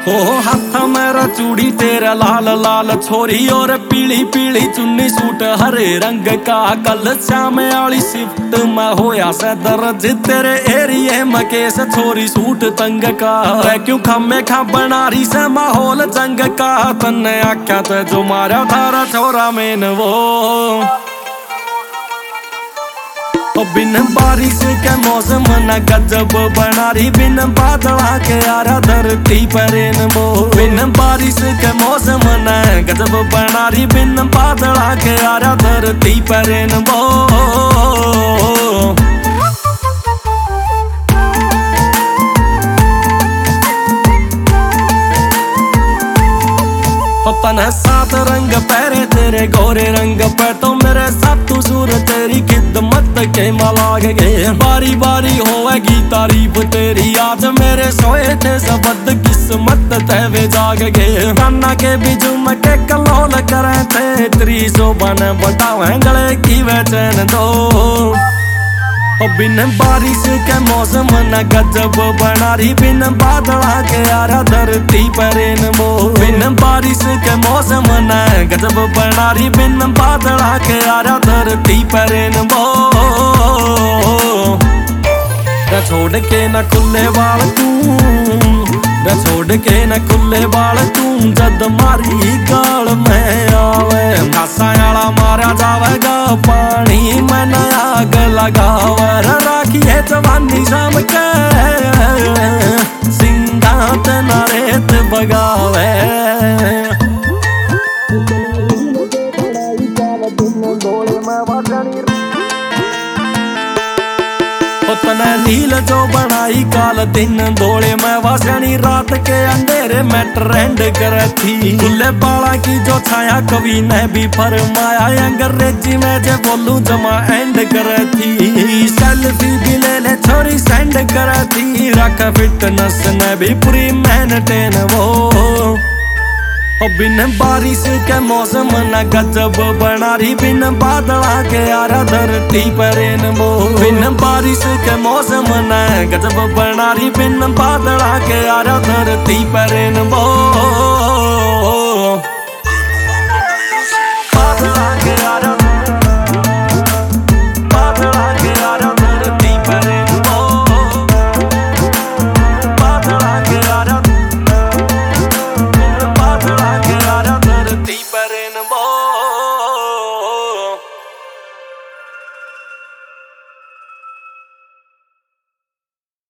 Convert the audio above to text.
ओ हाथ मेरा चूड़ी तेरा लाल लाल छोरी और पीली पीली चुन्नी सूट हरे रंग का कल शाम आली शिफ्ट में होया से दर्ज तेरे एरिए में केस छोरी सूट तंग का क्यों खम्मे खा बना रही से माहौल जंग का तन्ने आख्या ते जो मारा थारा छोरा मेन वो बिन बारिश के मौसम न गजब बना रही बिन बादला के आरा धरती पर वो बिन बारिश के मौसम न गजब बना रही बिन बादला के आरा धरती पर वो तन सात रंग पैरे तेरे गोरे रंग पे तो मेरे सब तू सूर तेरी खिदमत के मलाग गए बारी बारी होएगी तारीफ तेरी आज मेरे सोए थे सबद किस्मत तेवे जाग गए काना के बिजू में के कलोल करे थे तेरी शोभन बतावे गले की वचन दो बिन बारिश के मौसम न गजब बना रही बिन बादला के आरा धरती पर वो बिन बारिश के मौसम न गजब बना रही बिन बादला के आरा धरती पर वो छोड़ के न खुले बाल तू छोड़ के न खुले बाल तू जद मारी गाल में आवे घासा मारा जावेगा पानी में न आग लगावर राखिए जवानी शाम के सिंगात न रेत बगावे तने नील जो बनाई काल दिन दौड़े में वासनी रात के अंधेरे में ट्रेंड कर थी खुले बाला की जो छाया कवि ने भी फरमाया अंग्रेजी में जो बोलूं जमा एंड कर थी सेल्फी भी ले ले छोरी सेंड कर थी रख फिटनेस ने भी पूरी मेंटेन वो बिन बारिश के मौसम न गजब बना रही बिन बादला के आरा धरती पर वो बिन बारिश के मौसम न गजब बना रही बिन बादला के आरा धरती पर वो